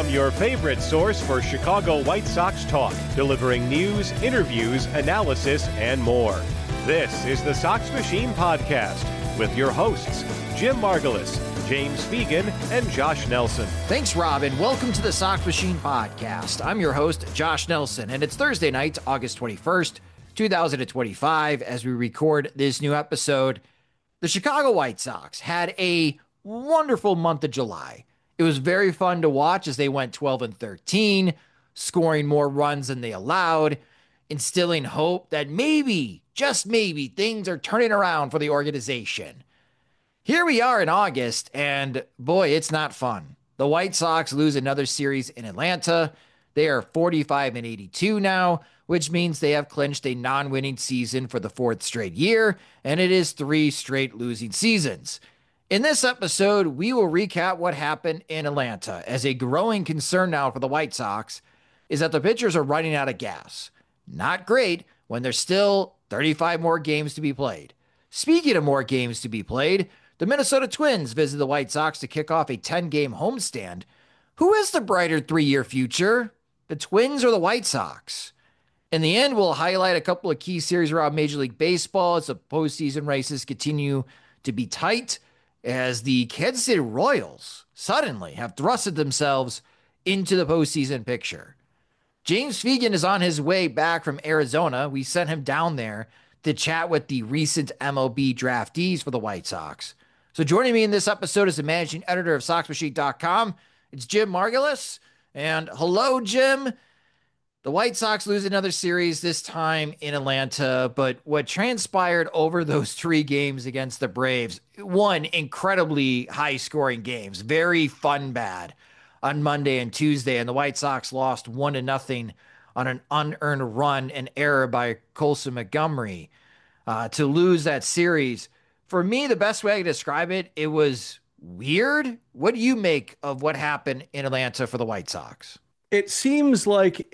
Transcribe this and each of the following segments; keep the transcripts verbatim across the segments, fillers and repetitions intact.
From your favorite source for Chicago White Sox talk, delivering news, interviews, analysis, and more. This is the Sox Machine Podcast with your hosts, Jim Margalus, James Fegan, and Josh Nelson. Thanks, Rob, and welcome to the Sox Machine Podcast. I'm your host, Josh Nelson, and it's Thursday night, August twenty-first, twenty twenty-five, as we record this new episode. The Chicago White Sox had a wonderful month of July. It was very fun to watch as they went twelve and thirteen, scoring more runs than they allowed, instilling hope that maybe, just maybe, things are turning around for the organization. Here we are in August, and boy, it's not fun. The White Sox lose another series in Atlanta. They are forty-five and eighty-two now, which means they have clinched a non-winning season for the fourth straight year, and it is three straight losing seasons. In this episode, we will recap what happened in Atlanta, as a growing concern now for the White Sox is that the pitchers are running out of gas. Not great when there's still thirty-five more games to be played. Speaking of more games to be played, the Minnesota Twins visit the White Sox to kick off a ten-game homestand. Who has the brighter three-year future? The Twins or the White Sox? In the end, we'll highlight a couple of key series around Major League Baseball as the postseason races continue to be tight, as the Kansas City Royals suddenly have thrusted themselves into the postseason picture. James Fegan is on his way back from Arizona. We sent him down there to chat with the recent M L B draftees for the White Sox. So joining me in this episode is the managing editor of Sox Machine dot com. It's Jim Margalus. And hello, Jim. The White Sox lose another series, this time in Atlanta, but what transpired over those three games against the Braves, one, incredibly high-scoring games, very fun bad on Monday and Tuesday, and the White Sox lost one to nothing on an unearned run and error by Colson Montgomery uh, to lose that series. For me, the best way I can describe it, it was weird. What do you make of what happened in Atlanta for the White Sox? It seems like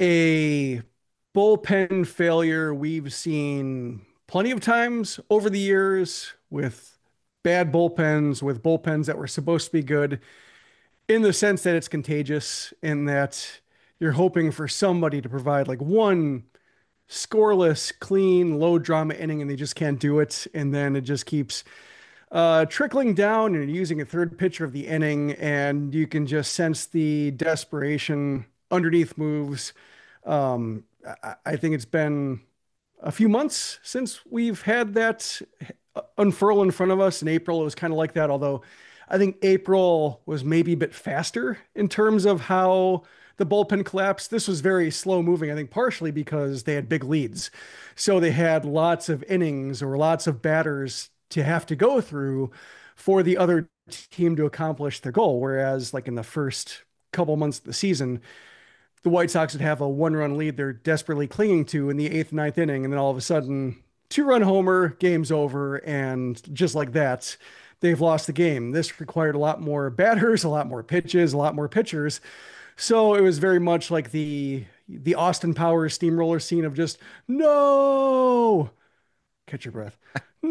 a bullpen failure we've seen plenty of times over the years with bad bullpens, with bullpens that were supposed to be good, in the sense that it's contagious, in that you're hoping for somebody to provide like one scoreless, clean, low drama inning, and they just can't do it. And then it just keeps uh, trickling down, and you're using a third pitcher of the inning, and you can just sense the desperation underneath moves. Um, I, I think it's been a few months since we've had that unfurl in front of us. In April, it was kind of like that, although I think April was maybe a bit faster in terms of how the bullpen collapsed. This was very slow moving, I think partially because they had big leads. So they had lots of innings or lots of batters to have to go through for the other team to accomplish their goal. Whereas like in the first couple months of the season, the White Sox would have a one-run lead they're desperately clinging to in the eighth, ninth inning, and then all of a sudden, two-run homer, game's over, and just like that, they've lost the game. This required a lot more batters, a lot more pitches, a lot more pitchers. So it was very much like the the Austin Powers steamroller scene of just, no, catch your breath,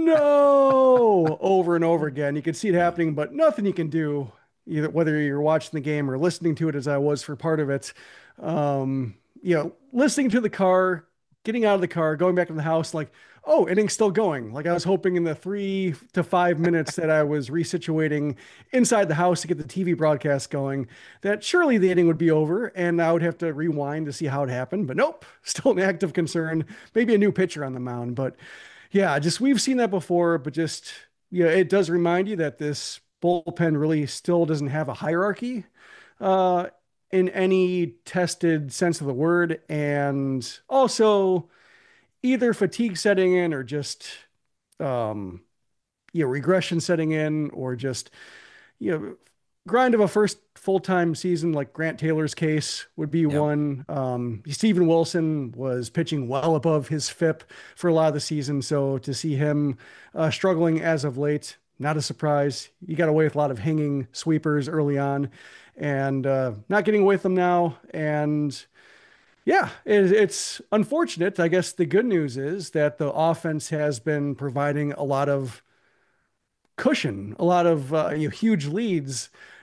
no, over and over again. You can see it happening, but nothing you can do, either whether you're watching the game or listening to it as I was for part of it. Um, you know, listening to the car, getting out of the car, going back to the house, like, oh, inning's still going. Like I was hoping in the three to five minutes that I was resituating inside the house to get the T V broadcast going, that surely the inning would be over and I would have to rewind to see how it happened. But nope, still an active concern, maybe a new pitcher on the mound. But yeah, just we've seen that before, but just, yeah, it does remind you that this bullpen really still doesn't have a hierarchy uh, in any tested sense of the word. And also either fatigue setting in or just, um, you know, regression setting in, or just, you know, grind of a first full-time season, like Grant Taylor's case would be yep. one. Um, Steven Wilson was pitching well above his F I P for a lot of the season. So to see him uh, struggling as of late, not a surprise. You got away with a lot of hanging sweepers early on, and uh, not getting away with them now. And yeah, it, it's unfortunate. I guess the good news is that the offense has been providing a lot of cushion, a lot of uh, you know, huge leads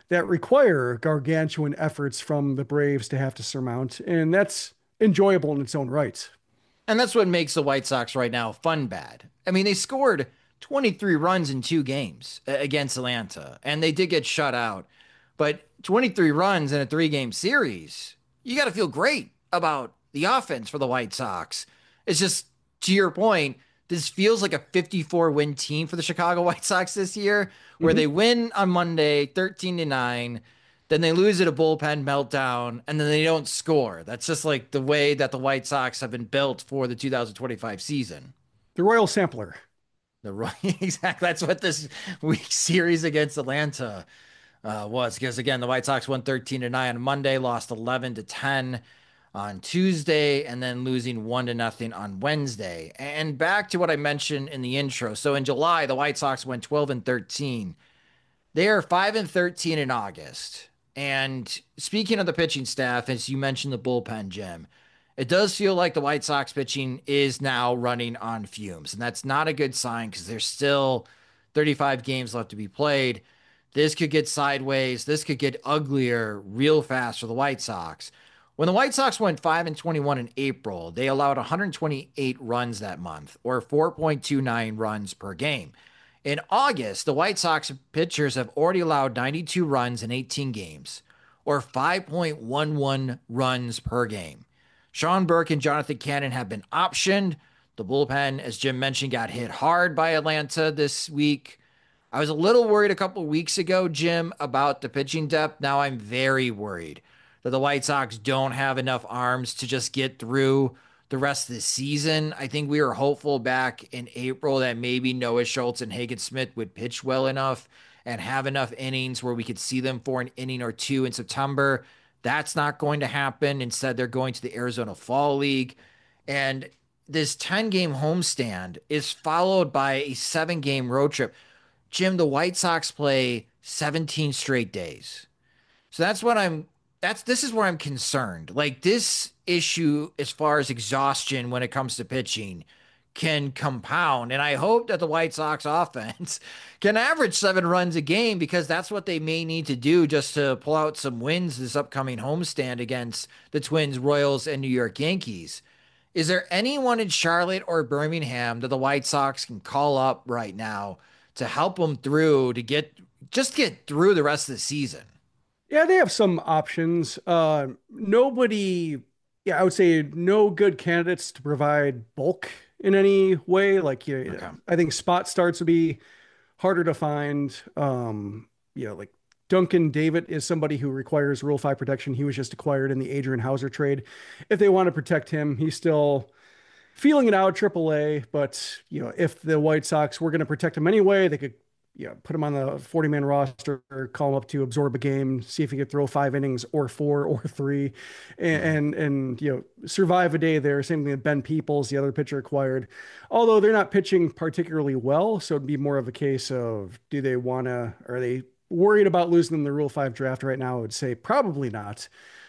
that require gargantuan efforts from the Braves to have to surmount. And that's enjoyable in its own right. And that's what makes the White Sox right now fun bad. I mean, they scored twenty-three runs in two games against Atlanta, and they did get shut out. But twenty-three runs in a three game series, you got to feel great about the offense for the White Sox. It's just, to your point, this feels like a fifty-four win team for the Chicago White Sox this year, where mm-hmm. they win on Monday thirteen to nine. Then they lose at a bullpen meltdown, and then they don't score. That's just like the way that the White Sox have been built for the two thousand twenty-five season. The Royal Sampler. The Royal, exactly. That's what this week's series against Atlanta uh, was. Because again, the White Sox won thirteen to nine on Monday, lost eleven to ten on Tuesday, and then losing one to nothing on Wednesday. And back to what I mentioned in the intro. So in July, the White Sox went twelve and thirteen. They are five and thirteen in August. And speaking of the pitching staff, as you mentioned the bullpen, Jim, it does feel like the White Sox pitching is now running on fumes. And that's not a good sign because there's still thirty-five games left to be played. This could get sideways. This could get uglier real fast for the White Sox. When the White Sox went five and twenty-one in April, they allowed one hundred twenty-eight runs that month, or four point two nine runs per game. In August, the White Sox pitchers have already allowed ninety-two runs in eighteen games, or five point one one runs per game. Sean Burke and Jonathan Cannon have been optioned. The bullpen, as Jim mentioned, got hit hard by Atlanta this week. I was a little worried a couple weeks ago, Jim, about the pitching depth. Now I'm very worried that the White Sox don't have enough arms to just get through the rest of the season. I think we were hopeful back in April that maybe Noah Schultz and Hagen Smith would pitch well enough and have enough innings where we could see them for an inning or two in September. That's not going to happen. Instead, they're going to the Arizona Fall League. And this ten-game homestand is followed by a seven-game road trip. Jim, the White Sox play seventeen straight days. So that's what I'm That's this is where I'm concerned. Like, this issue as far as exhaustion when it comes to pitching can compound. And I hope that the White Sox offense can average seven runs a game, because that's what they may need to do just to pull out some wins this upcoming homestand against the Twins, Royals, and New York Yankees. Is there anyone in Charlotte or Birmingham that the White Sox can call up right now to help them through, to get just get through the rest of the season? Yeah, they have some options. Uh, nobody, yeah, I would say no good candidates to provide bulk in any way. Like, you know, okay. I think spot starts would be harder to find. Um, you know, like Duncan David is somebody who requires Rule five protection. He was just acquired in the Adrian Hauser trade. If they want to protect him, he's still feeling it out, triple A. But, you know, if the White Sox were going to protect him anyway, they could, you know, put him on the forty-man roster, call him up to absorb a game, see if he could throw five innings or four or three, and, mm-hmm. and, and, you know, survive a day there. Same thing with Ben Peoples, the other pitcher acquired. Although they're not pitching particularly well, so it'd be more of a case of, do they want to, are they worried about losing them the Rule five draft right now? I would say probably not.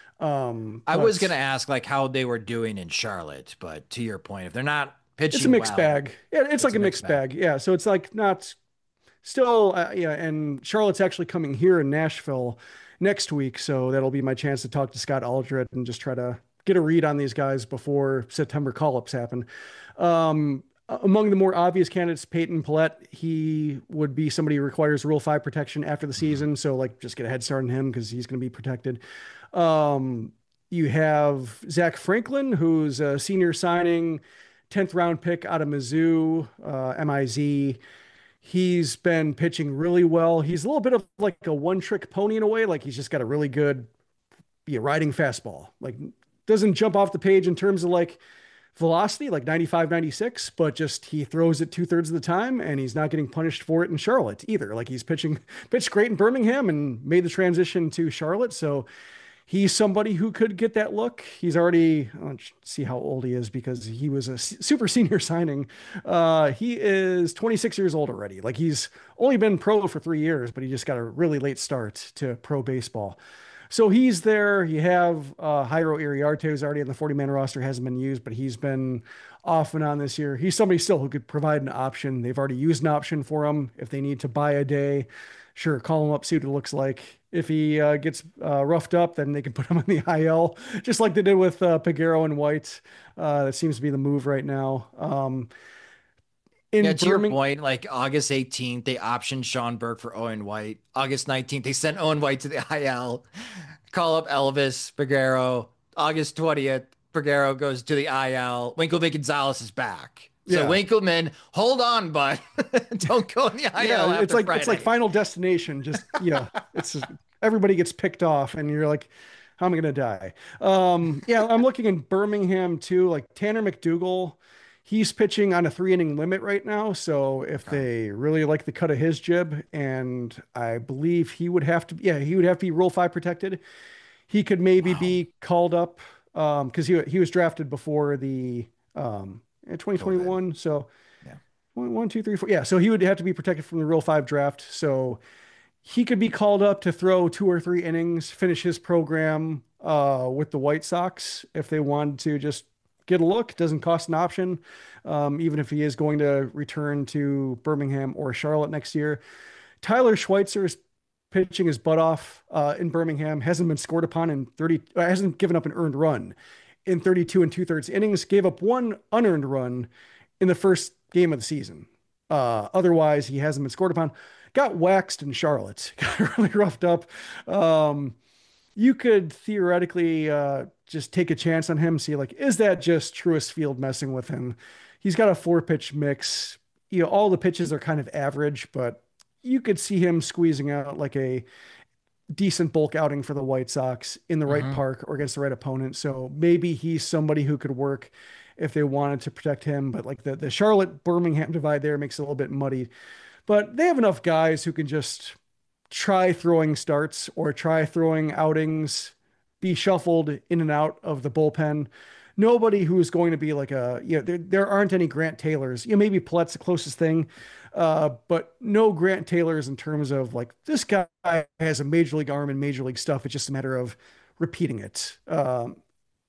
Um, I was going to ask, like, how they were doing in Charlotte, but to your point, if they're not pitching it's a mixed well, bag. Yeah, it's, it's like a mixed, mixed bag. bag. Yeah, so it's like not... Still, uh, yeah, and Charlotte's actually coming here in Nashville next week, so that'll be my chance to talk to Scott Aldred and just try to get a read on these guys before September call-ups happen. Um, among the more obvious candidates, Peyton Pallette, he would be somebody who requires Rule five protection after the season, so like just get a head start on him because he's going to be protected. Um, you have Zach Franklin, who's a senior signing, tenth round pick out of Mizzou, uh, M I Z. He's been pitching really well. He's a little bit of like a one-trick pony in a way. Like, he's just got a really good yeah, riding fastball. Like, doesn't jump off the page in terms of like velocity, like ninety-five, ninety-six, but just he throws it two-thirds of the time, and he's not getting punished for it in Charlotte either. Like, he's pitching, pitched great in Birmingham and made the transition to Charlotte. So he's somebody who could get that look. He's already, let's see how old he is because he was a super senior signing. Uh, he is twenty-six years old already. Like, he's only been pro for three years, but he just got a really late start to pro baseball. So he's there. You have uh, Jairo Iriarte, who's already on the forty-man roster, hasn't been used, but he's been off and on this year. He's somebody still who could provide an option. They've already used an option for him if they need to buy a day. sure, call him up, see what it looks like. If he uh, gets uh, roughed up, then they can put him on the I L, just like they did with uh, Peguero and White. Uh, that seems to be the move right now. Um, Yeah, in to your Birmingham, point, like August eighteenth, they optioned Sean Burke for Owen White. August nineteenth, they sent Owen White to the I L. Call up Elvis Peguero. August twentieth, Peguero goes to the I L. Winkleman Gonzalez is back. So yeah, Winkleman, hold on, bud. Don't go in the I L yeah, it's after like Friday. it's like Final Destination. Just yeah, it's just, everybody gets picked off, and you're like, how am I gonna die? Um, yeah, I'm looking in Birmingham too. Like Tanner McDougal, he's pitching on a three inning limit right now. So if Okay. they really like the cut of his jib, and I believe he would have to, yeah, he would have to be Rule Five protected. He could maybe Wow. be called up um, because he he was drafted before the um, in COVID. twenty twenty-one. So Yeah. one, one, two, three, four. Yeah, so he would have to be protected from the Rule Five draft. So he could be called up to throw two or three innings, finish his program uh, with the White Sox if they wanted to just get a look. Doesn't cost an option, um, even if he is going to return to Birmingham or Charlotte next year. Tyler Schweitzer is pitching his butt off uh, in Birmingham. Hasn't been scored upon in thirty. Uh, hasn't given up an earned run in thirty-two and two thirds innings. Gave up one unearned run in the first game of the season. Uh, otherwise, he hasn't been scored upon. Got waxed in Charlotte. Got really roughed up. Um, you could theoretically uh, just take a chance on him. See, like, is that just Truist Field messing with him? He's got a four pitch mix. You know, all the pitches are kind of average, but you could see him squeezing out like a decent bulk outing for the White Sox in the right Mm-hmm. park or against the right opponent. So maybe he's somebody who could work if they wanted to protect him. But like the, the Charlotte Birmingham divide there makes it a little bit muddy. But they have enough guys who can just try throwing starts or try throwing outings, be shuffled in and out of the bullpen. Nobody who's going to be like a, you know, there, there aren't any Grant Taylors. You know, maybe Plet's the closest thing, uh, but no Grant Taylors in terms of like this guy has a major league arm and major league stuff. It's just a matter of repeating it. Um,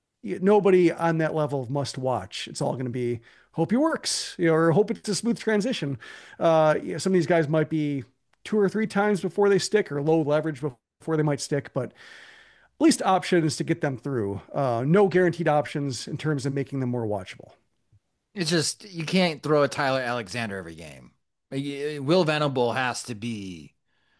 nobody on that level of must watch. It's all going to be hope he works, you know, or hope it's a smooth transition. Uh, you know, some of these guys might be two or three times before they stick or low leverage before they might stick, but at least options to get them through. Uh, no guaranteed options in terms of making them more watchable. It's just, you can't throw a Tyler Alexander every game. Like, Will Venable has to be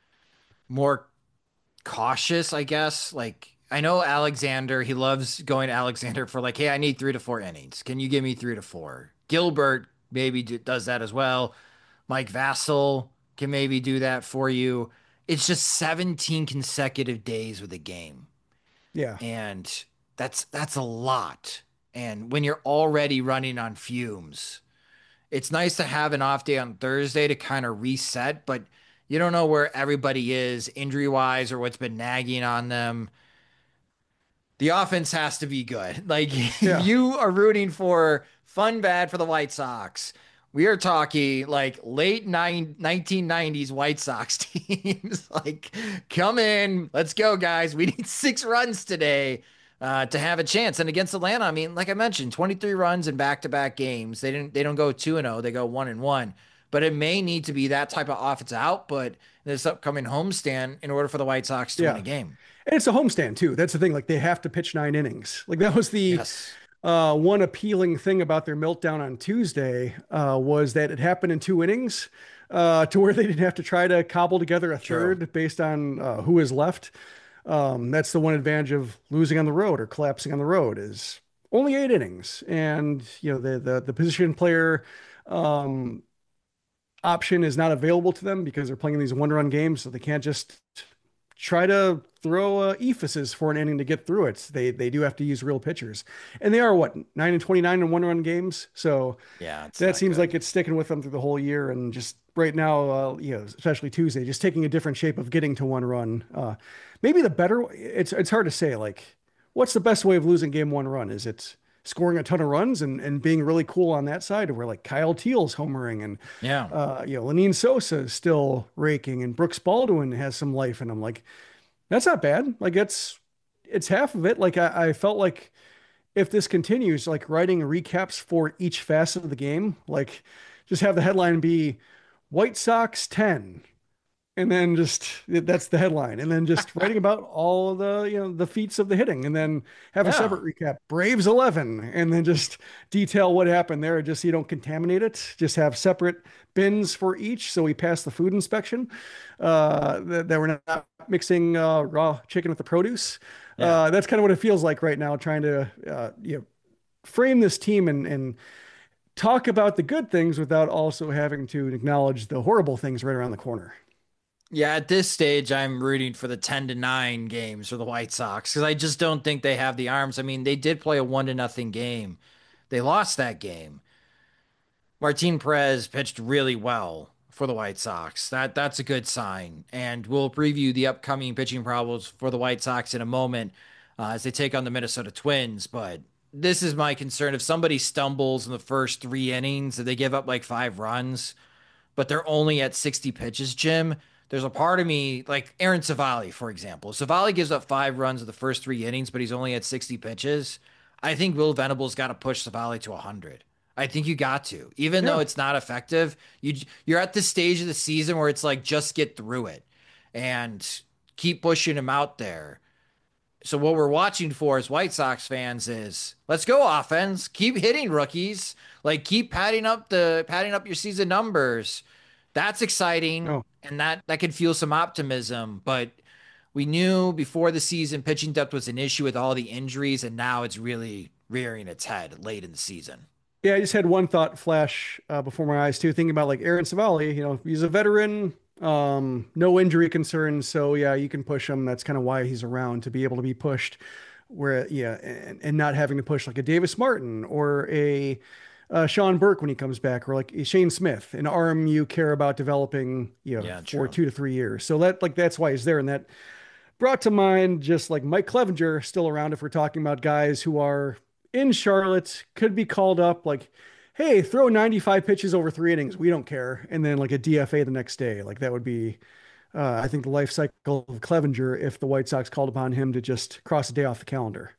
more cautious, I guess. Like, I know Alexander, he loves going to Alexander for like, hey, I need three to four innings. Can you give me three to four? Gilbert maybe d- does that as well. Mike Vassell can maybe do that for you. It's just seventeen consecutive days with a game. Yeah. And that's that's a lot. And when you're already running on fumes, it's nice to have an off day on Thursday to kind of reset, but you don't know where everybody is injury wise or what's been nagging on them. The offense has to be good. Like Yeah. you are rooting for fun bad for the White Sox. We are talking like late nine, nineteen nineties White Sox teams. Like, come in, let's go, guys. We need six runs today uh, to have a chance. And against Atlanta, I mean, like I mentioned, twenty-three runs in back-to-back games. They didn't. They don't go two and zero. They go one and one. But it may need to be that type of offense output in this upcoming homestand in order for the White Sox to win Yeah. a game. And it's a homestand too. That's the thing. Like they have to pitch nine innings. Like that was the Yes. uh, one appealing thing about their meltdown on Tuesday uh, was that it happened in two innings uh, to where they didn't have to try to cobble together a True. third based on uh, who is left. Um, that's the one advantage of losing on the road or collapsing on the road is only eight innings. And, you know, the, the, the position player um, option is not available to them because they're playing these one run games. So they can't just try to throw uh, ephesus for an inning to get through it. They they do have to use real pitchers, and they are what nine and twenty nine in one run games. So Yeah, it's that not seems good. like it's sticking with them through the whole year. And just right now, uh, you know, especially Tuesday, just taking a different shape of getting to one run. Uh, maybe the better. It's it's hard to say. Like, what's the best way of losing game one run? Is it scoring a ton of runs and, and being really cool on that side, where like Kyle Teal's homering and Yeah. uh, you know, Lenine Sosa is still raking and Brooks Baldwin has some life in him. Like, that's not bad. Like it's it's half of it. Like I, I felt like if this continues, like writing recaps for each facet of the game, like just have the headline be White Sox ten, and then just that's the headline, and then just writing about all the you know the feats of the hitting, and then have a Yeah. separate recap, Braves eleven, and then just detail what happened there, just so you don't contaminate it. Just have separate bins for each, so we pass the food inspection. Uh, that, that we're not mixing uh, raw chicken with the produce. Yeah. Uh, that's kind of what it feels like right now, trying to uh, you know frame this team and and talk about the good things without also having to acknowledge the horrible things right around the corner. Yeah, at this stage, I'm rooting for the ten to nine games for the White Sox because I just don't think they have the arms. I mean, they did play a one to nothing game. They lost that game. Martin Perez pitched really well for the White Sox. That that's a good sign. And we'll preview the upcoming pitching problems for the White Sox in a moment uh, as they take on the Minnesota Twins. But this is my concern. If somebody stumbles in the first three innings and they give up like five runs, but they're only at sixty pitches, Jim, there's a part of me, like Aaron Savali, for example. Savali gives up five runs in the first three innings, but he's only at sixty pitches. I think Will Venable's got to push Savali to one hundred. I think you got to, even Yeah. though it's not effective. You you're at the stage of the season where it's like just get through it and keep pushing him out there. So what we're watching for as White Sox fans is let's go offense, keep hitting rookies, like keep padding up the padding up your season numbers. That's exciting, Oh, and that that could fuel some optimism. But we knew before the season pitching depth was an issue with all the injuries, and now it's really rearing its head late in the season. yeah, I just had one thought flash uh, before my eyes too, thinking about like Aaron Savali. You know, he's a veteran, um, no injury concerns, so yeah, you can push him. That's kind of why he's around, to be able to be pushed. Where yeah, and, and not having to push like a Davis Martin or a uh, Sean Burke when he comes back, or like a Shane Smith, an arm you care about developing, you know, Yeah, for true. two to three years. So that like that's why he's there, and that brought to mind just like Mike Clevenger still around. If we're talking about guys who are in Charlotte, could be called up, like, hey, throw ninety-five pitches over three innings. We don't care. And then like a D F A the next day. Like that would be, uh, I think, the life cycle of Clevenger if the White Sox called upon him to just cross a day off the calendar.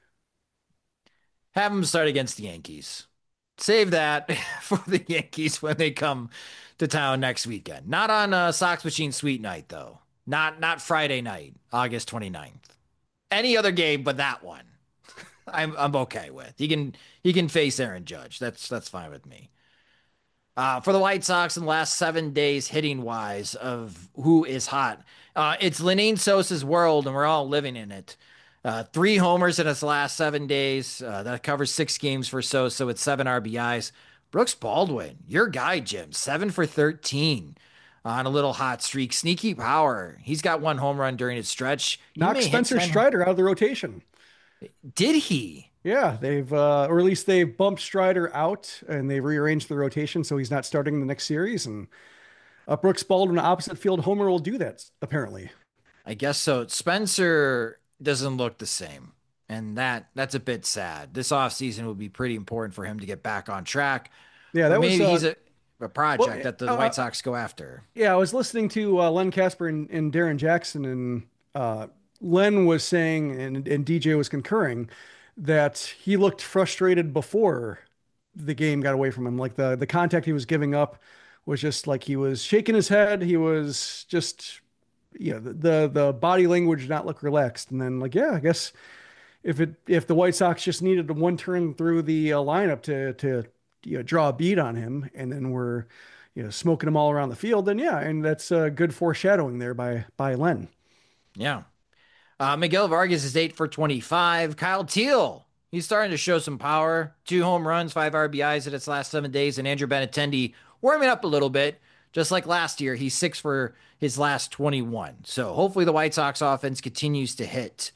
Have them start against the Yankees. Save that for the Yankees when they come to town next weekend. Not on a Sox Machine Sweet Night, though. Not not Friday night, August twenty-ninth. Any other game but that one, I'm I'm okay with. He can he can face Aaron Judge. That's that's fine with me. Uh, for the White Sox in the last seven days, hitting wise, of who is hot, uh, it's Lenyn Sosa's world, and we're all living in it. Uh, three homers in his last seven days. Uh, that covers six games for Sosa with seven R B Is. Brooks Baldwin, your guy, Jim, seven for thirteen on a little hot streak. Sneaky power. He's got one home run during his stretch. He Knock may hit Spencer ten. Strider out of the rotation. Did he? Yeah, they've uh, or at least they've bumped Strider out and they've rearranged the rotation so he's not starting the next series. And uh, Brooks Baldwin, opposite field homer, will do that apparently. I guess so. Spencer doesn't look the same. And that that's a bit sad. This offseason would be pretty important for him to get back on track. Yeah, Or that was maybe uh, he's a, a project well, that the uh, White Sox go after. yeah. I was listening to uh, Len Casper and, and Darren Jackson, and uh, Len was saying, and, and D J was concurring, that he looked frustrated before the game got away from him. Like the the contact he was giving up was just like he was shaking his head. He was just, you know, the the, the body language did not look relaxed. And then like, yeah, I guess if it if the White Sox just needed one turn through the uh, lineup to to you know draw a beat on him, and then we're you know smoking him all around the field, then yeah, and that's uh, good foreshadowing there by by Len. Yeah. Uh, Miguel Vargas is eight for twenty-five. Kyle Teal, he's starting to show some power. Two home runs, five R B Is in its last seven days. And Andrew Benintendi warming up a little bit. Just like last year, he's six for his last twenty-one. So hopefully the White Sox offense continues to hit.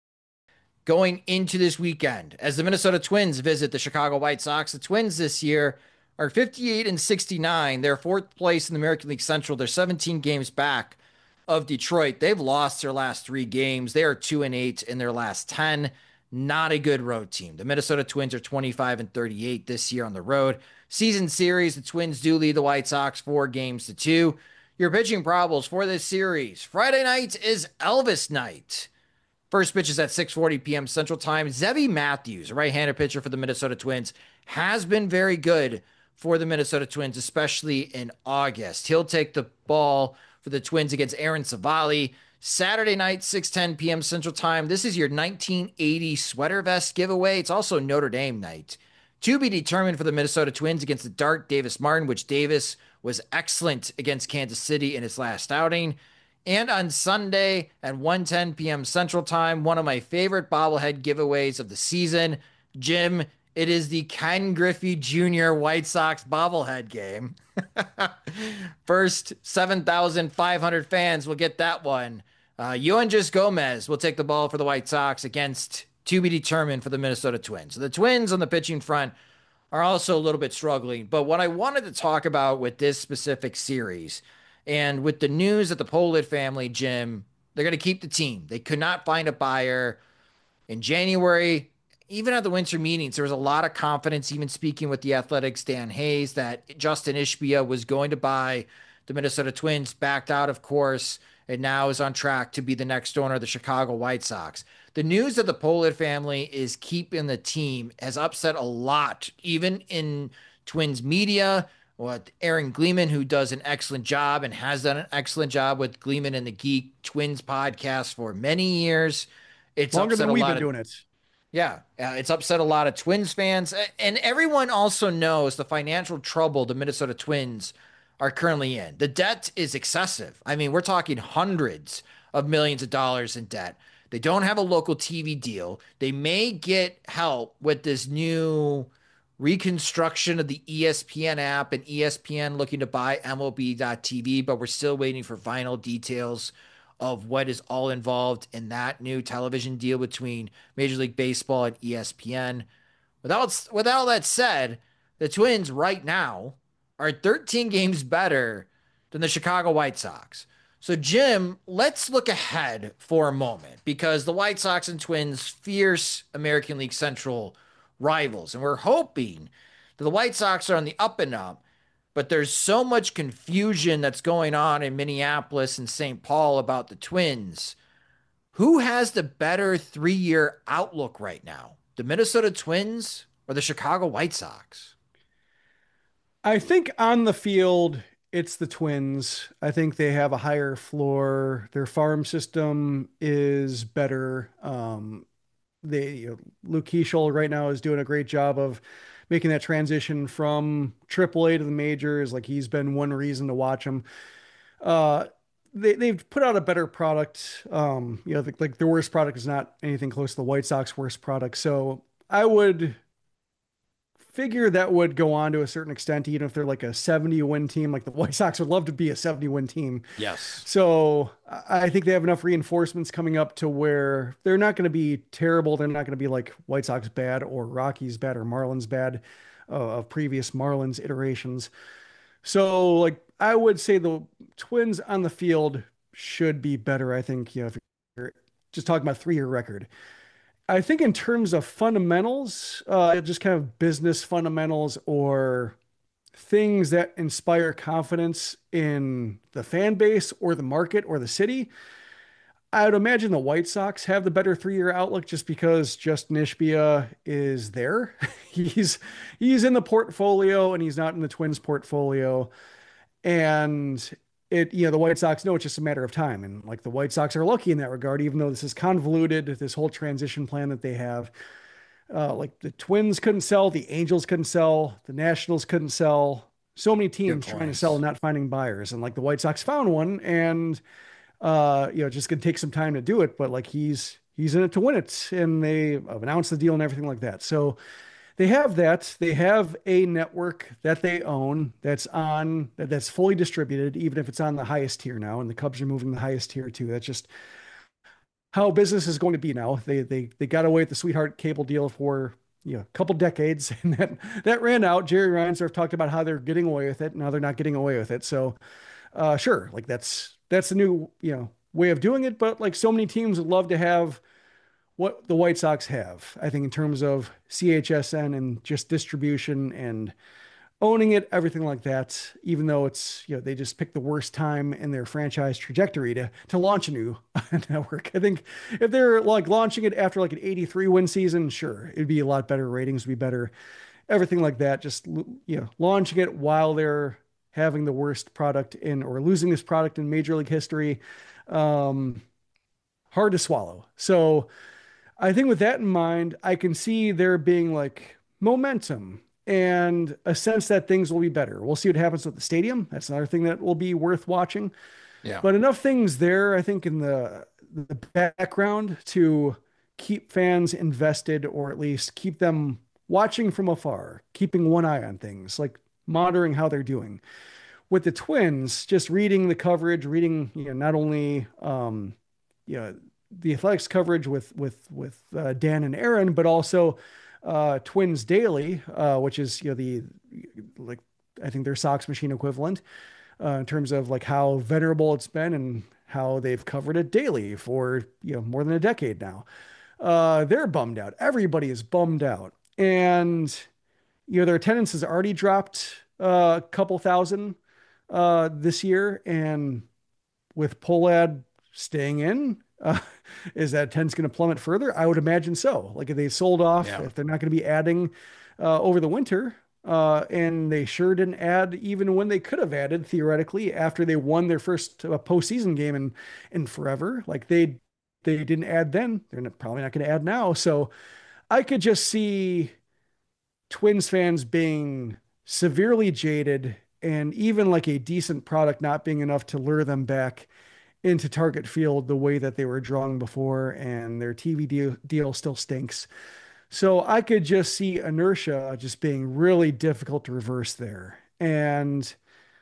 Going into this weekend, as the Minnesota Twins visit the Chicago White Sox, the Twins this year are fifty-eight and sixty-nine. They're fourth place in the American League Central. They're seventeen games back of Detroit. They've lost their last three games. They are two and eight in their last ten. Not a good road team. The Minnesota Twins are twenty-five and thirty-eight this year on the road. Season series, the Twins do lead the White Sox four games to two. Your pitching problems for this series. Friday night is Elvis night. First pitch is at six forty p.m. Central Time. Zebby Matthews, a right-handed pitcher for the Minnesota Twins, has been very good for the Minnesota Twins, especially in August. He'll take the ball for the Twins against Aaron Savali. Saturday night, six ten p.m. Central Time. This is your nineteen eighty sweater vest giveaway. It's also Notre Dame night. To be determined for the Minnesota Twins against the Dart Davis Martin, which Davis was excellent against Kansas City in his last outing. And on Sunday at one ten p.m. Central Time, one of my favorite bobblehead giveaways of the season. Jim, it is the Ken Griffey Junior White Sox bobblehead game. First seven thousand five hundred fans will get that one. Uh, Yoendrys Gomez will take the ball for the White Sox against to be determined for the Minnesota Twins. So the Twins on the pitching front are also a little bit struggling. But what I wanted to talk about with this specific series and with the news that the Pollitt family, Jim, they're going to keep the team. They could not find a buyer in January. Even at the winter meetings, there was a lot of confidence, even speaking with the Athletics' Dan Hayes, that Justin Ishbia was going to buy the Minnesota Twins, backed out, of course, and now is on track to be the next owner of the Chicago White Sox. The news that the Pollitt family is keeping the team has upset a lot, even in Twins media. What Aaron Gleeman, who does an excellent job and has done an excellent job with Gleeman and the Geek Twins podcast for many years. It's longer upset than a we've lot been of, doing it. Yeah, uh, it's upset a lot of Twins fans. And everyone also knows the financial trouble the Minnesota Twins are currently in. The debt is excessive. I mean, we're talking hundreds of millions of dollars in debt. They don't have a local T V deal. They may get help with this new reconstruction of the E S P N app and E S P N looking to buy M L B dot T V, but we're still waiting for final details of what is all involved in that new television deal between Major League Baseball and E S P N. Without, with all that said, the Twins right now are thirteen games better than the Chicago White Sox. So, Jim, let's look ahead for a moment because the White Sox and Twins, fierce American League Central rivals, and we're hoping that the White Sox are on the up and up, but there's so much confusion that's going on in Minneapolis and Saint Paul about the Twins. Who has the better three-year outlook right now? The Minnesota Twins or the Chicago White Sox? I think on the field, it's the Twins. I think they have a higher floor. Their farm system is better. Um, they, you know, Luke Keeschel right now is doing a great job of making that transition from triple A to the majors. Like he's been one reason to watch him. Uh, they, they've put out a better product. Um, you know, the, like the worst product is not anything close to the White Sox worst product. So I would figure that would go on to a certain extent, even if they're like a seventy win team. Like the White Sox would love to be a seventy win team. Yes. So I think they have enough reinforcements coming up to where they're not going to be terrible. They're not going to be like White Sox bad or Rockies bad or Marlins bad uh, of previous Marlins iterations. So like I would say the Twins on the field should be better. I think, you know, if you're just talking about three year record, I think in terms of fundamentals, uh, just kind of business fundamentals or things that inspire confidence in the fan base or the market or the city, I would imagine the White Sox have the better three-year outlook just because Justin Ishbia is there. he's he's in the portfolio and he's not in the Twins portfolio. And it, you know, the White Sox know it's just a matter of time. And like the White Sox are lucky in that regard, even though this is convoluted, this whole transition plan that they have. Uh, like the Twins couldn't sell, the Angels couldn't sell, the Nationals couldn't sell. So many teams trying to sell and not finding buyers. And like the White Sox found one and, uh, you know, just gonna take some time to do it. But like he's, he's in it to win it. And they have announced the deal and everything like that. So they have that. They have a network that they own that's on that's fully distributed, even if it's on the highest tier now. And the Cubs are moving the highest tier too. That's just how business is going to be now. They they they got away with the sweetheart cable deal for you know a couple decades, and that that ran out. Jerry Reinsdorf talked about how they're getting away with it. Now they're not getting away with it. So uh, sure, like that's that's a new you know way of doing it. But like so many teams would love to have what the White Sox have, I think, in terms of C H S N and just distribution and owning it, everything like that, even though it's, you know, they just picked the worst time in their franchise trajectory to, to launch a new network. I think if they're like launching it after like an eighty-three win season, sure, it'd be a lot better. Ratings would be better, everything like that. Just, you know, launching it while they're having the worst product in or losing this product in Major League history. Um, hard to swallow. So I think with that in mind, I can see there being like momentum and a sense that things will be better. We'll see what happens with the stadium. That's another thing that will be worth watching. Yeah. But enough things there, I think, in the the background to keep fans invested, or at least keep them watching from afar, keeping one eye on things, like monitoring how they're doing. With the Twins, just reading the coverage, reading, you know, not only um, you know, the Athletics coverage with with with uh, Dan and Aaron, but also uh, Twins Daily, uh, which is, you know, the like I think their Sox Machine equivalent uh, in terms of like how venerable it's been and how they've covered it daily for, you know, more than a decade now. Uh, they're bummed out. Everybody is bummed out, and you know their attendance has already dropped uh, a couple thousand uh, this year, and with Pohlad staying in, uh, is that attendance going to plummet further? I would imagine so. Like if they sold off, Yeah. if they're not going to be adding uh, over the winter, uh, and they sure didn't add even when they could have added theoretically after they won their first uh, postseason game in in forever. Like they they didn't add then, they're not, probably not going to add now. So I could just see Twins fans being severely jaded, and even like a decent product not being enough to lure them back into Target Field the way that they were drawing before, and their T V deal, deal still stinks. So I could just see inertia just being really difficult to reverse there. And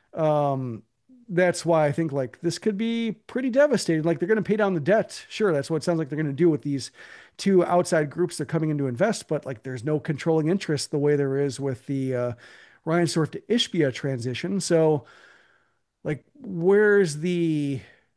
um, that's why I think like this could be pretty devastating. Like they're going to pay down the debt. Sure, that's what it sounds like they're going to do with these two outside groups they're coming in to invest, but like there's no controlling interest the way there is with the uh, Reinsdorf to Ishbia transition. So like where's the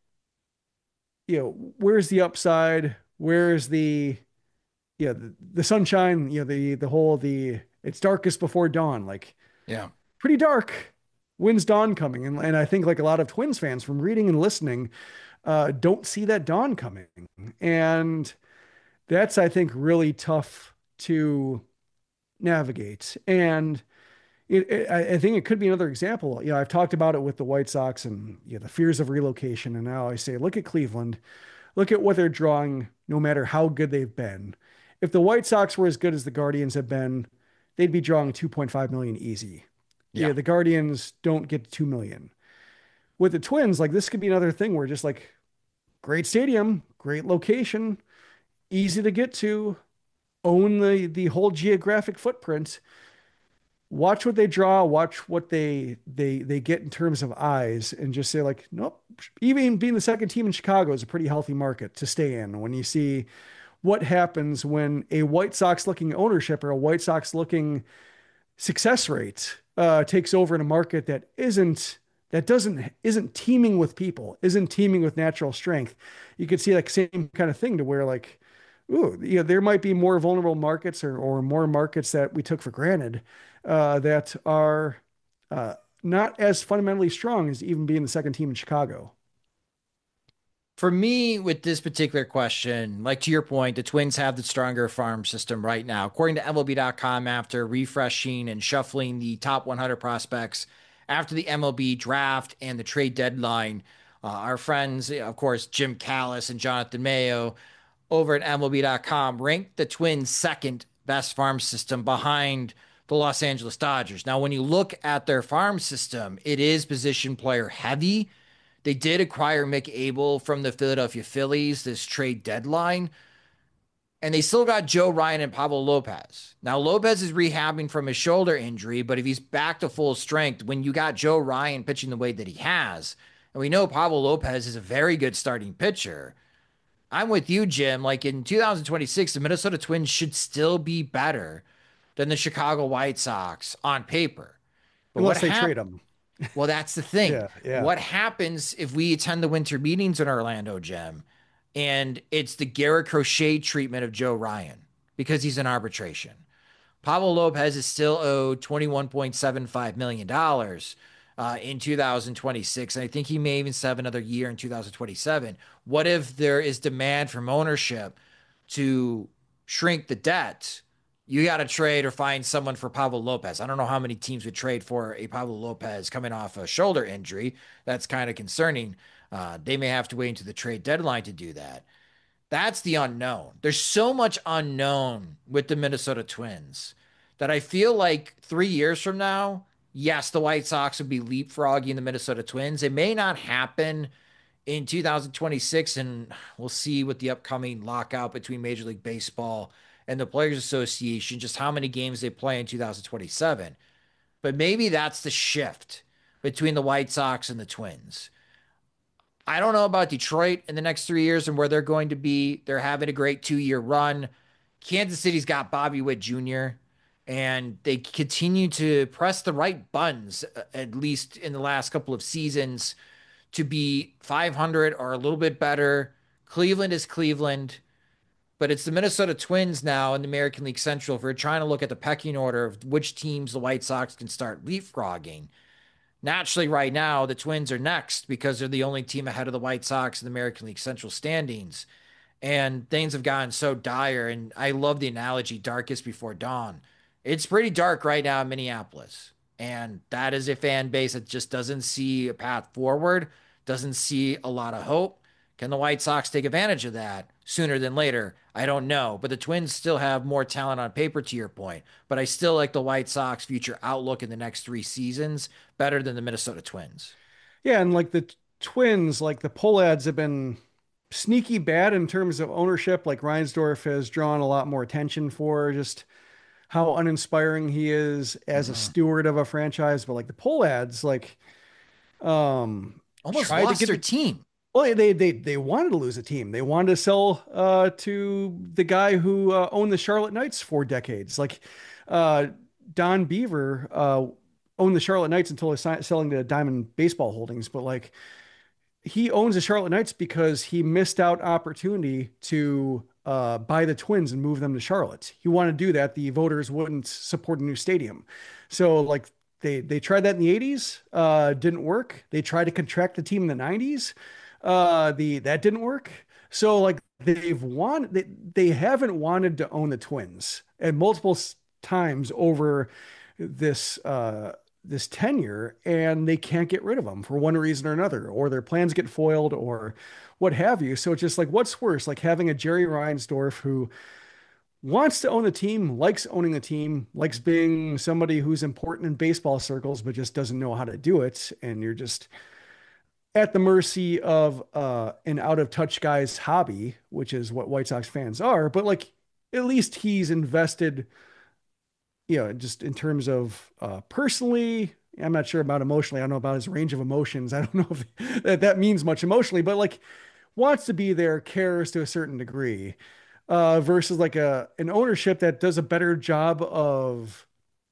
you know, where's the upside? Where's the, yeah, the, the sunshine, you know, the, the whole, the, it's darkest before dawn, like Yeah. pretty dark. When's dawn coming? And, and I think like a lot of Twins fans from reading and listening, uh, don't see that dawn coming. And that's, I think, really tough to navigate. And it, it, I I think it could be another example. You know, I've talked about it with the White Sox and, you know, the fears of relocation. And now I say, look at Cleveland. Look at what they're drawing, no matter how good they've been. If the White Sox were as good as the Guardians have been, they'd be drawing two point five million easy. Yeah. Yeah, the Guardians don't get to two million. With the Twins, like this could be another thing where just like great stadium, great location, easy to get to, own the the whole geographic footprint. Watch what they draw, watch what they they they get in terms of eyes, and just say like, nope. Even being the second team in Chicago is a pretty healthy market to stay in. When you see what happens when a White Sox looking ownership or a White Sox looking success rate uh, takes over in a market that isn't that doesn't isn't teeming with people, isn't teeming with natural strength. You could see like same kind of thing to where like, ooh, you know, there might be more vulnerable markets or or more markets that we took for granted uh, that are uh, not as fundamentally strong as even being the second team in Chicago. For me, with this particular question, like to your point, the Twins have the stronger farm system right now. According to M L B dot com, after refreshing and shuffling the top one hundred prospects after the M L B draft and the trade deadline, uh, our friends, of course, Jim Callis and Jonathan Mayo over at M L B dot com ranked the Twins second best farm system behind the Los Angeles Dodgers. Now, when you look at their farm system, it is position player heavy. They did acquire Mick Abel from the Philadelphia Phillies this trade deadline, and they still got Joe Ryan and Pablo Lopez. Now, Lopez is rehabbing from his shoulder injury, but if he's back to full strength, when you got Joe Ryan pitching the way that he has, and we know Pablo Lopez is a very good starting pitcher, I'm with you, Jim. Like in two thousand twenty-six, the Minnesota Twins should still be better than the Chicago White Sox on paper. But Unless what they hap- trade them. Well, that's the thing. Yeah, yeah. What happens if we attend the winter meetings in Orlando, Jim, and it's the Garrett Crochet treatment of Joe Ryan because he's in arbitration? Pablo Lopez is still owed twenty-one point seven five million dollars uh, in two thousand twenty-six, and I think he may even have another year in two thousand twenty-seven. What if there is demand from ownership to shrink the debt you got to trade or find someone for Pablo Lopez. I don't know how many teams would trade for a Pablo Lopez coming off a shoulder injury. That's kind of concerning. Uh, they may have to wait until the trade deadline to do that. That's the unknown. There's so much unknown with the Minnesota Twins that I feel like three years from now, yes, the White Sox would be leapfrogging the Minnesota Twins. It may not happen in two thousand twenty-six, and we'll see with the upcoming lockout between Major League Baseball and the Players Association, just how many games they play in two thousand twenty-seven. But maybe that's the shift between the White Sox and the Twins. I don't know about Detroit in the next three years and where they're going to be. They're having a great two-year run. Kansas City's got Bobby Witt Junior, and they continue to press the right buttons, at least in the last couple of seasons, to be five hundred or a little bit better. Cleveland is Cleveland, but it's the Minnesota Twins now in the American League Central. If we're trying to look at the pecking order of which teams the White Sox can start leapfrogging, naturally right now the Twins are next because they're the only team ahead of the White Sox in the American League Central standings. And things have gotten so dire, and I love the analogy, darkest before dawn. It's pretty dark right now in Minneapolis, and that is a fan base that just doesn't see a path forward, doesn't see a lot of hope. Can the White Sox take advantage of that sooner than later? I don't know, but the Twins still have more talent on paper, to your point, but I still like the White Sox future outlook in the next three seasons better than the Minnesota Twins. Yeah, and like the t- Twins, like the Pohlads have been sneaky bad in terms of ownership. Like Reinsdorf has drawn a lot more attention for just how uninspiring he is as a steward of a franchise. But like the Pohlads, like um Almost tried to lost get their the, team. well, they they they wanted to lose a team. They wanted to sell uh to the guy who uh, owned the Charlotte Knights for decades. Like uh Don Beaver uh owned the Charlotte Knights until he si- selling to Diamond Baseball Holdings, but like he owns the Charlotte Knights because he missed out opportunity to uh, buy the Twins and move them to Charlotte. He wanted to do that. The voters wouldn't support a new stadium. So like they, they tried that in the eighties, uh, didn't work. They tried to contract the team in the nineties. Uh, the, that didn't work. So like they've won, they, they haven't wanted to own the Twins and multiple times over this, uh, this tenure, and they can't get rid of them for one reason or another, or their plans get foiled or what have you. So it's just like, what's worse, like having a Jerry Reinsdorf who wants to own the team, likes owning the team, likes being somebody who's important in baseball circles, but just doesn't know how to do it. And you're just at the mercy of uh, an out of touch guy's hobby, which is what White Sox fans are. But like, at least he's invested, you know, just in terms of uh, personally, I'm not sure about emotionally. I don't know about his range of emotions. I don't know if that, that means much emotionally, but like wants to be there, cares to a certain degree, uh, versus like a an ownership that does a better job of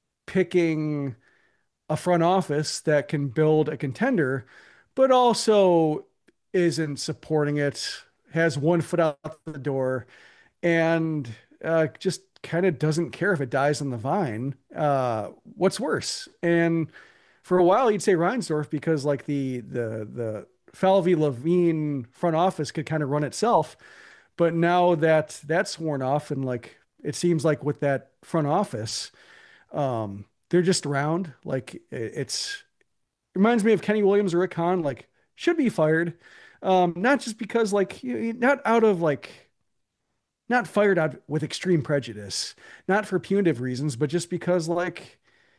picking a front office that can build a contender, but also isn't supporting it, has one foot out the door, and uh, just kind of doesn't care if it dies on the vine. Uh, what's worse? And for a while, you'd say Reinsdorf because like the the the Falvey Levine front office could kind of run itself, but now that that's worn off, and like it seems like with that front office, um, they're just around. Like it, it's it reminds me of Kenny Williams or Rick Hahn. Like should be fired, um, not just because like you, not out of like. Not fired out with extreme prejudice, not for punitive reasons, but just because like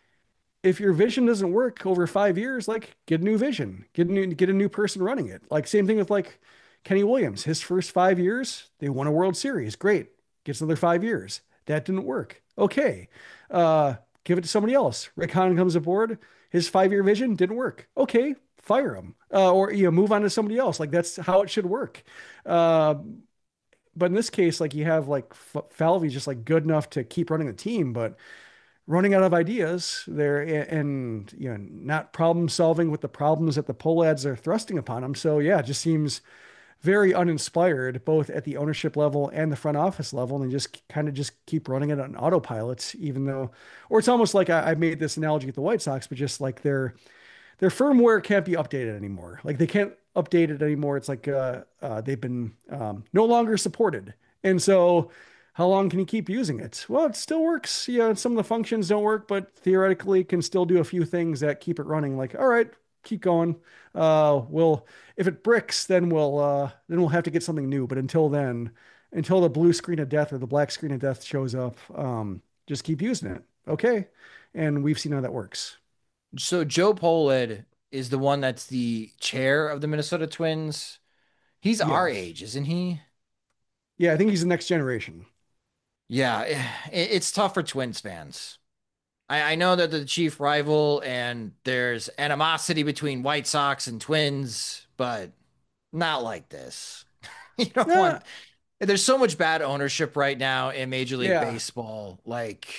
if your vision doesn't work over five years, like get a new vision, get a new, get a new person running it. Like same thing with like Kenny Williams, his first five years, they won a World Series. Great. Gets another five years. That didn't work. Okay. Uh, give it to somebody else. Rick Hahn comes aboard. His five-year vision didn't work. Okay. Fire him. Uh, or, you know, move on to somebody else. Like that's how it should work. Uh, But in this case, like you have like F- Falvey's just like good enough to keep running the team, but running out of ideas there and, you know, not problem solving with the problems that the Pohlads are thrusting upon him. So yeah, it just seems very uninspired, both at the ownership level and the front office level. And they just kind of just keep running it on autopilot, even though, or it's almost like I, I made this analogy with the White Sox, but just like their, their firmware can't be updated anymore. Like they can't update it anymore. It's like uh, uh, they've been um, no longer supported. And so how long can you keep using it? Well, it still works. Yeah, some of the functions don't work, but theoretically can still do a few things that keep it running. Like, all right, keep going. Uh, we'll if it bricks, then we'll uh, then we'll have to get something new. But until then, until the blue screen of death or the black screen of death shows up, um, just keep using it. Okay, and we've seen how that works. So Joe Polid is the one that's the chair of the Minnesota Twins. He's our Yes. age, isn't he? Yeah, I think he's the next generation. Yeah, it, it's tough for Twins fans. I, I know that the chief rival and there's animosity between White Sox and Twins, but not like this. You don't Yeah, want, there's so much bad ownership right now in Major League yeah, Baseball. Like,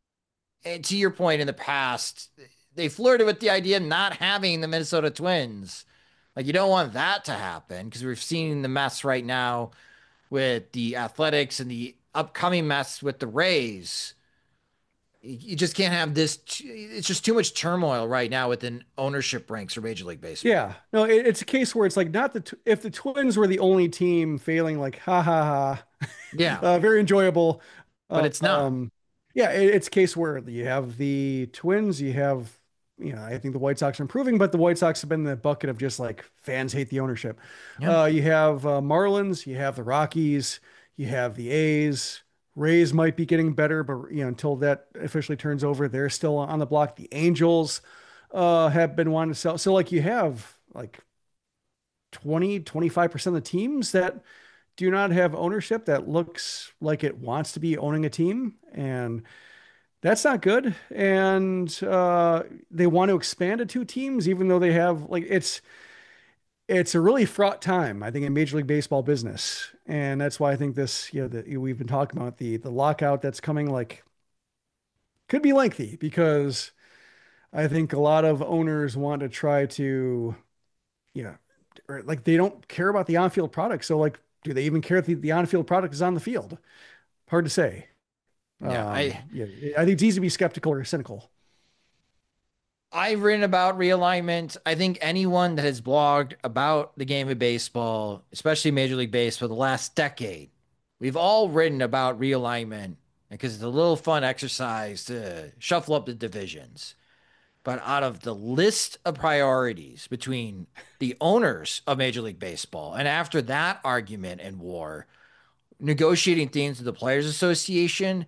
and to your point in the past, they flirted with the idea of not having the Minnesota Twins. Like, you don't want that to happen because we're seeing the mess right now with the Athletics and the upcoming mess with the Rays. You just can't have this. It's just too much turmoil right now within ownership ranks for Major League Baseball. yeah. No, it, it's a case where it's like not the tw- if the Twins were the only team failing, like ha ha ha, Yeah, uh, very enjoyable. but Uh, it's not. um, yeah, it, it's a case where you have the Twins, you have you know, I think the White Sox are improving, but the White Sox have been in the bucket of just like fans hate the ownership. Yeah. Uh, you have uh, Marlins, you have the Rockies, you have the A's. Rays might be getting better, but you know, until that officially turns over, they're still on the block. The Angels uh, have been wanting to sell. So like you have like twenty, twenty-five percent of the teams that do not have ownership that looks like it wants to be owning a team. And that's not good. And uh, they want to expand to two teams, even though they have like it's it's a really fraught time, I think, in Major League Baseball business. And that's why I think this, you know, that we've been talking about the the lockout that's coming like could be lengthy because I think a lot of owners want to try to, yeah, or like they don't care about the on-field product. So like, do they even care if the, the on-field product is on the field? Hard to say. Yeah, Um, I yeah, I think it's easy to be skeptical or cynical. I've written about realignment. I think anyone that has blogged about the game of baseball, especially Major League Baseball, the last decade, we've all written about realignment because it's a little fun exercise to shuffle up the divisions. But out of the list of priorities between the owners of Major League Baseball and after that argument and war, negotiating things with the Players Association,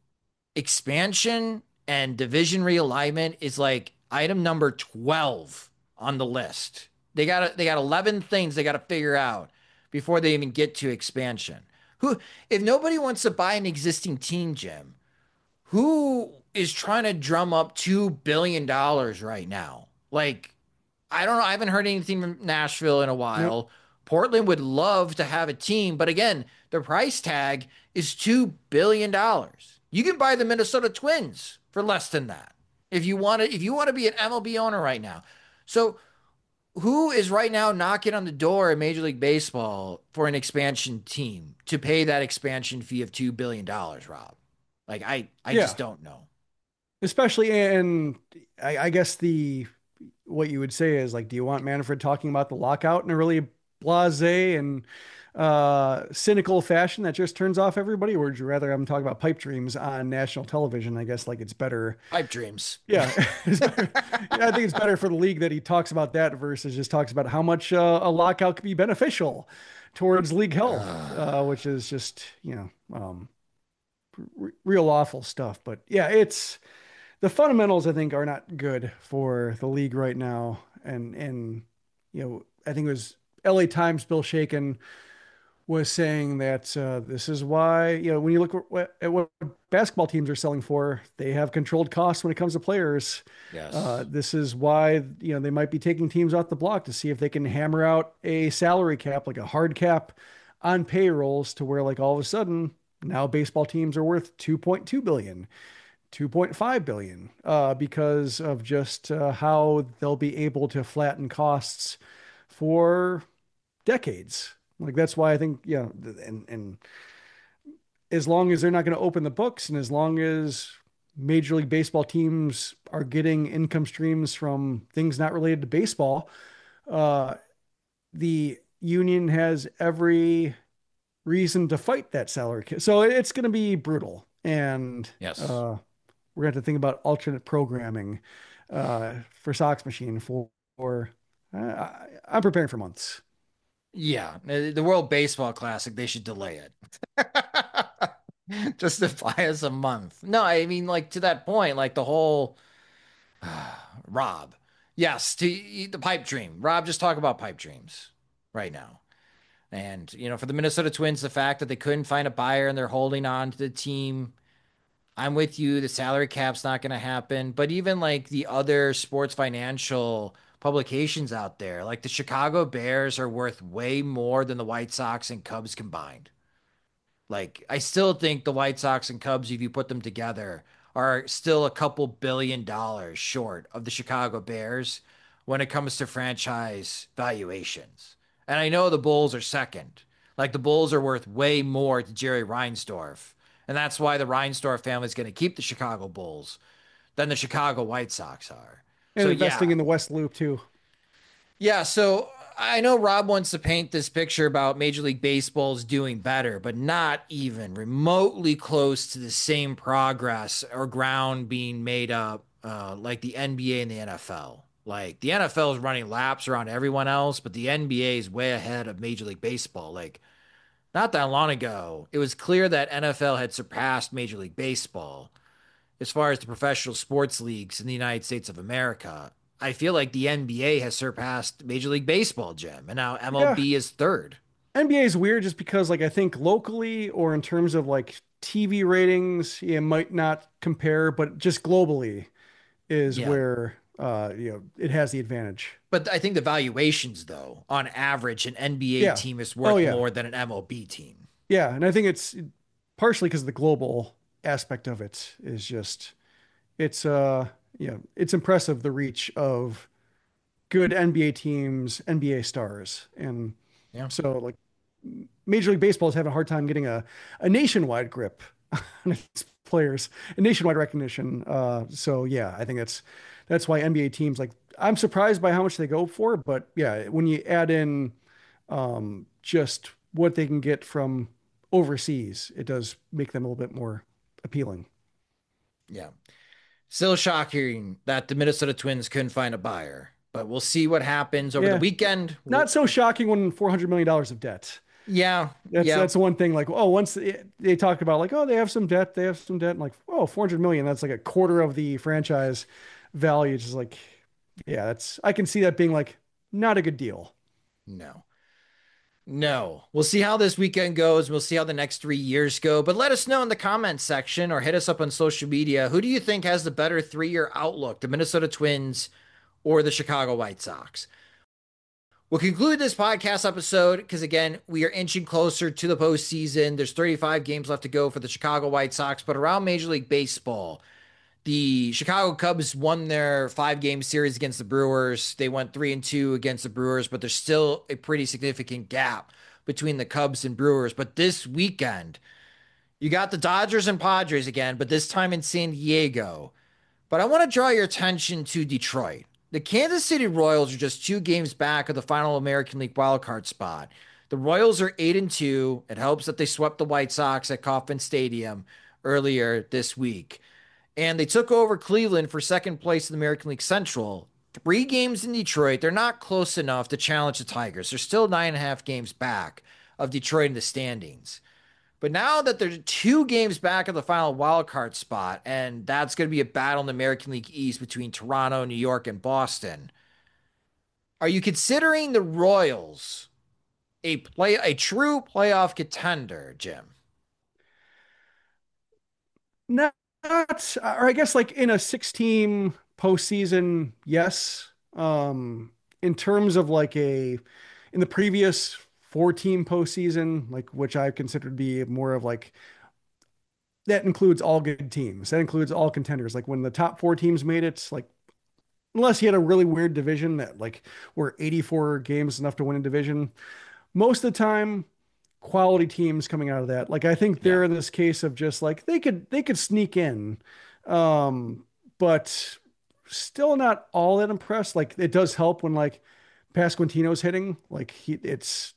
expansion and division realignment is like item number twelve on the list. They got they got eleven things they got to figure out before they even get to expansion. Who if nobody wants to buy an existing team, Jim, who is trying to drum up two billion dollars right now? Like, I don't know. I haven't heard anything from Nashville in a Nope. while. Portland would love to have a team, but again, the price tag is two billion dollars. You can buy the Minnesota Twins for less than that if you want to. If you want to be an M L B owner right now, so who is right now knocking on the door in Major League Baseball for an expansion team to pay that expansion fee of two billion dollars, Rob? Like I, I Yeah. just don't know. Especially, and I, I guess the what you would say is like, do you want Manfred talking about the lockout in a really blasé and uh, cynical fashion that just turns off everybody, or would you rather I'm talking about pipe dreams on national television? I guess like it's better. Pipe dreams. Yeah, it's better. Yeah, I think it's better for the league that he talks about that versus just talks about how much uh, a lockout could be beneficial towards league health, uh, which is just you know um, r- real awful stuff. But yeah, it's the fundamentals I think are not good for the league right now. And and you know, I think it was L A Times Bill Shaken was saying that uh, this is why, you know, when you look at what, at what basketball teams are selling for, they have controlled costs when it comes to players. Uh, Yes. this is why, you know, they might be taking teams off the block to see if they can hammer out a salary cap, like a hard cap on payrolls to where like all of a sudden now baseball teams are worth two point two billion, two point five billion uh, because of just uh, how they'll be able to flatten costs for decades. Like that's why I think, yeah, and and as long as they're not going to open the books and as long as Major League Baseball teams are getting income streams from things not related to baseball, uh, the union has every reason to fight that salary cap. So it's going to be brutal. And Yes. uh, we're going to have to think about alternate programming uh, for Sox Machine for, for uh, I, I'm preparing for months. Yeah, the the World Baseball Classic, they should delay it. Just to buy us a month. No, I mean, like to that point, like the whole Rob. Yes, to the pipe dream. Rob, just talk about pipe dreams right now. And, you know, for the Minnesota Twins, the fact that they couldn't find a buyer and they're holding on to the team, I'm with you. The salary cap's not going to happen. But even like the other sports financial publications out there, like the Chicago Bears are worth way more than the White Sox and Cubs combined. Like, I still think the White Sox and Cubs, if you put them together, are still a couple billion dollars short of the Chicago Bears when it comes to franchise valuations. And I know the Bulls are second. Like, the Bulls are worth way more to Jerry Reinsdorf. And that's why the Reinsdorf family is going to keep the Chicago Bulls than the Chicago White Sox are. And So, investing yeah. in the West Loop too. Yeah, so I know Rob wants to paint this picture about Major League Baseball's doing better, but not even remotely close to the same progress or ground being made up uh, like the N B A and the N F L. Like the N F L is running laps around everyone else, but the N B A is way ahead of Major League Baseball. Like not that long ago, it was clear that N F L had surpassed Major League Baseball as far as the professional sports leagues in the United States of America. I feel like the N B A has surpassed Major League Baseball, Jim, and now Yeah. M L B is third. N B A is weird just because like I think locally or in terms of like T V ratings, it might not compare, but just globally is Yeah. where uh you know it has the advantage. But I think the valuations, though, on average, an N B A Yeah. team is Oh worth yeah. more than an M L B team. Yeah. And I think it's partially because the global aspect of it is just it's uh you know it's impressive the reach of good N B A teams, N B A stars. And Yeah. so like Major League Baseball is having a hard time getting a, a nationwide grip on its players and nationwide recognition. Uh, so yeah, I think that's that's why N B A teams like I'm surprised by how much they go for, but yeah, when you add in um, just what they can get from overseas, it does make them a little bit more appealing. Yeah. Still shocking that the Minnesota Twins couldn't find a buyer, but we'll see what happens over the Yeah, weekend. not so shocking when four hundred million dollars of debt. Yeah. That's Yeah. that's the one thing. Like, oh, once they, they talk about like, oh, they have some debt, they have some debt, and like, oh, four hundred million. That's like a quarter of the franchise value. Just like, yeah, that's I can see that being like not a good deal. No. No. We'll see how this weekend goes. We'll see how the next three years go. But let us know in the comments section or hit us up on social media. Who do you think has the better three year outlook, the Minnesota Twins or the Chicago White Sox? We'll conclude this podcast episode because, again, we are inching closer to the postseason. There's thirty-five games left to go for the Chicago White Sox, but around Major League Baseball, the Chicago Cubs won their five game series against the Brewers. They went three and two against the Brewers, but there's still a pretty significant gap between the Cubs and Brewers. But this weekend, you got the Dodgers and Padres again, but this time in San Diego. But I want to draw your attention to Detroit. The Kansas City Royals are just two games back of the final American League wildcard spot. The Royals are eight and two. It helps that they swept the White Sox at Kauffman Stadium earlier this week. And they took over Cleveland for second place in the American League Central. Three games in Detroit. They're not close enough to challenge the Tigers. They're still nine and a half games back of Detroit in the standings. But now that they're two games back of the final wild card spot, and that's going to be a battle in the American League East between Toronto, New York, and Boston, are you considering the Royals a play a true playoff contender, Jim? Not, not or I guess like in a six team postseason, yes. Um, in terms of like a in the previous four team postseason, like which I consider to be more of like that includes all good teams. That includes all contenders. Like when the top four teams made it, like unless you had a really weird division that like were eighty-four games enough to win a division, most of the time quality teams coming out of that. Like I think they're Yeah. in this case of just like they could they could sneak in. Um, but still not all that impressed. Like it does help when like Pasquantino's hitting. Like he it's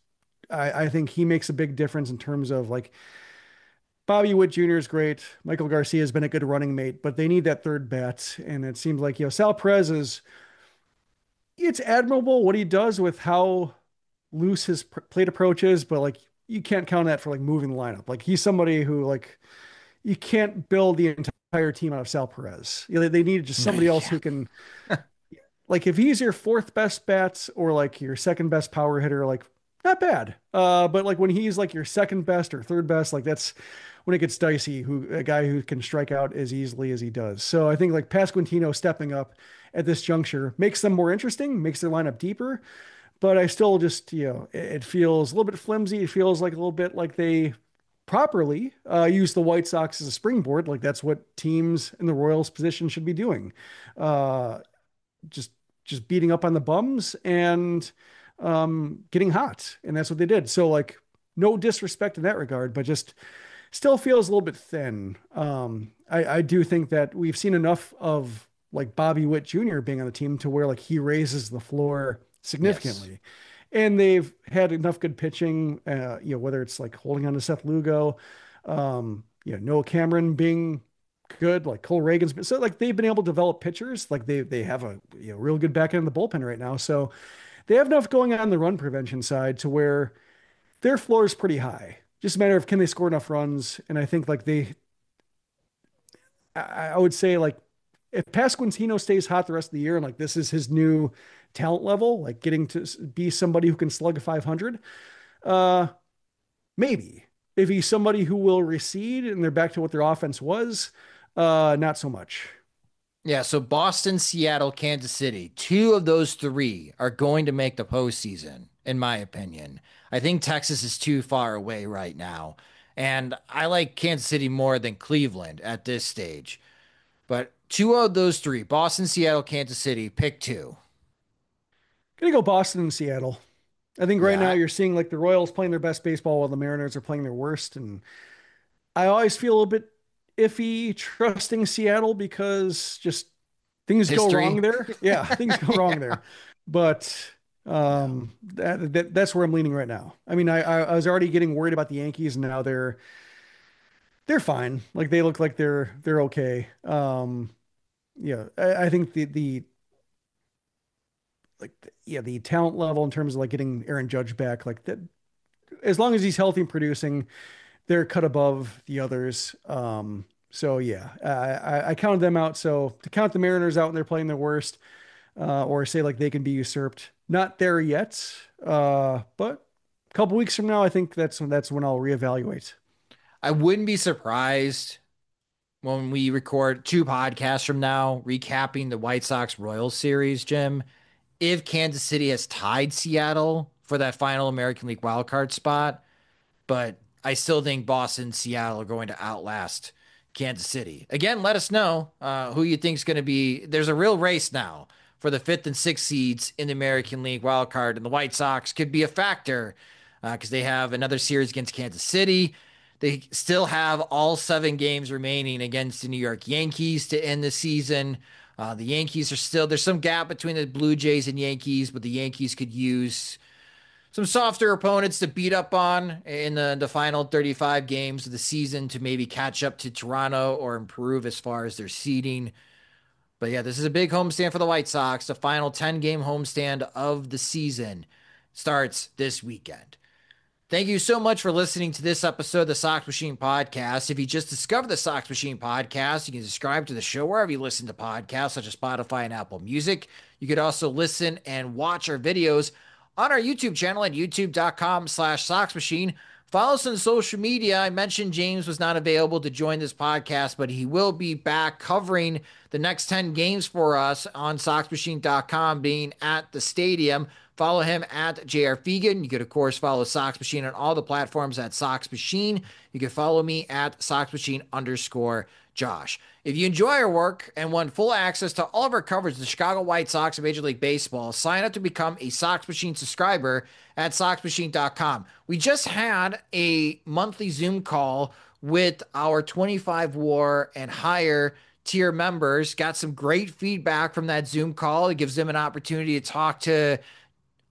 I, I think he makes a big difference in terms of like Bobby Witt Junior is great. Michael Garcia has been a good running mate, but they need that third bat. And it seems like, you know, Sal Perez is, it's admirable what he does with how loose his pr- plate approach is, but like you can't count on that for like moving the lineup. Like he's somebody who like you can't build the entire team out of Sal Perez. You know, they, they need just somebody else who can like if he's your fourth best bats or like your second best power hitter, like not bad. Uh, but like when he's like your second best or third best, like that's when it gets dicey. Who a guy who can strike out as easily as he does. So I think like Pasquantino stepping up at this juncture makes them more interesting, makes their lineup deeper. But I still just, you know, it, it feels a little bit flimsy. It feels like a little bit like they properly uh, use the White Sox as a springboard. Like that's what teams in the Royals position should be doing. Uh, just just beating up on the bums and um, getting hot. And that's what they did. So like no disrespect in that regard, but just still feels a little bit thin. Um, I, I do think that we've seen enough of like Bobby Witt Junior being on the team to where like he raises the floor significantly. Yes. And they've had enough good pitching, uh, you know, whether it's like holding on to Seth Lugo, um, you know, Noah Cameron being good, like Cole Reagan's been, so like they've been able to develop pitchers. Like they, they have a you know, real good back end of the bullpen right now. So they have enough going on the run prevention side to where their floor is pretty high. Just a matter of can they score enough runs? And I think like they, I, I would say like if Pasquantino stays hot the rest of the year and like this is his new talent level, like getting to be somebody who can slug a five hundred, uh, maybe. If he's somebody who will recede and they're back to what their offense was, uh, not so much. Yeah, so Boston, Seattle, Kansas City, two of those three are going to make the postseason, in my opinion. I think Texas is too far away right now. And I like Kansas City more than Cleveland at this stage. But two of those three, Boston, Seattle, Kansas City, pick two. Gonna go Boston and Seattle. I think right Yeah, now I- you're seeing like the Royals playing their best baseball while the Mariners are playing their worst. And I always feel a little bit iffy trusting Seattle because just things go History. wrong there. Yeah, things go wrong Yeah. there. But um, that, that that's where I'm leaning right now. I mean, I I was already getting worried about the Yankees, and now they're they're fine. Like they look like they're they're okay. Um, yeah, I, I think the the like yeah the talent level in terms of like getting Aaron Judge back, like that, as long as he's healthy and producing, they're cut above the others. Um, so yeah, I, I, I counted them out. So to count the Mariners out when they're playing their worst, uh, or say like they can be usurped, not there yet. Uh, but a couple weeks from now, I think that's when that's when I'll reevaluate. I wouldn't be surprised when we record two podcasts from now, recapping the White Sox Royals series, Jim, if Kansas City has tied Seattle for that final American League wildcard spot. But I still think Boston and Seattle are going to outlast Kansas City. Again, let us know uh, who you think is going to be. There's a real race now for the fifth and sixth seeds in the American League wildcard, and the White Sox could be a factor because uh, they have another series against Kansas City. They still have all seven games remaining against the New York Yankees to end the season. Uh, the Yankees are still, there's some gap between the Blue Jays and Yankees, but the Yankees could use some softer opponents to beat up on in the, the final thirty-five games of the season to maybe catch up to Toronto or improve as far as their seeding. But yeah, this is a big homestand for the White Sox. The final ten-game homestand of the season starts this weekend. Thank you so much for listening to this episode of the Sox Machine Podcast. If you just discovered the Sox Machine Podcast, you can subscribe to the show wherever you listen to podcasts, such as Spotify and Apple Music. You could also listen and watch our videos on our YouTube channel at youtube.com slash Sox Machine. Follow us on social media. I mentioned James was not available to join this podcast, but he will be back covering the next ten games for us on sox machine dot com, being at the stadium. Follow him at J R Fegan. You could, of course, follow Sox Machine on all the platforms at Sox Machine. You can follow me at Sox Machine underscore Josh. If you enjoy our work and want full access to all of our coverage of the Chicago White Sox and Major League Baseball, sign up to become a Sox Machine subscriber at sox machine dot com. We just had a monthly Zoom call with our twenty-five war and higher tier members. Got some great feedback from that Zoom call. It gives them an opportunity to talk to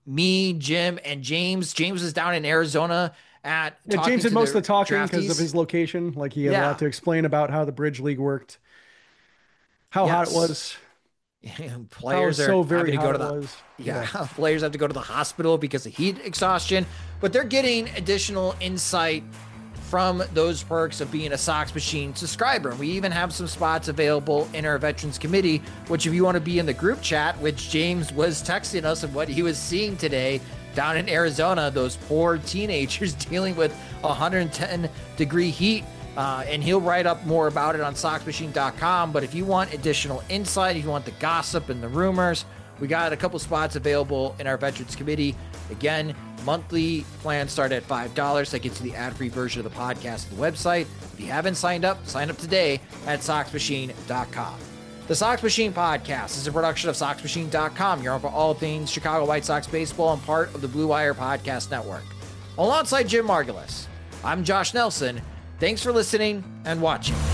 me, Jim, and James. James was down in Arizona at yeah, James did most of the talking draftees. because of his location. Like he had Yeah. a lot to explain about how the Bridge League worked, how Yes. hot it was. Players how are so very having to hot go to it the was. yeah, Yeah. players have to go to the hospital because of heat exhaustion, but they're getting additional insight from those perks of being a Sox Machine subscriber. And we even have some spots available in our Veterans Committee, which if you want to be in the group chat, which James was texting us of what he was seeing today down in Arizona, those poor teenagers dealing with one hundred ten degree heat. Uh, and he'll write up more about it on sox machine dot com. But if you want additional insight, if you want the gossip and the rumors, we got a couple spots available in our Veterans Committee. Again, monthly plans start at five dollars. That gets you the ad-free version of the podcast and the website. If you haven't signed up, sign up today at sox machine dot com. The Sox Machine Podcast is a production of sox machine dot com. You're home for all things Chicago White Sox baseball and part of the Blue Wire Podcast Network. Alongside Jim Margulis, I'm Josh Nelson. Thanks for listening and watching.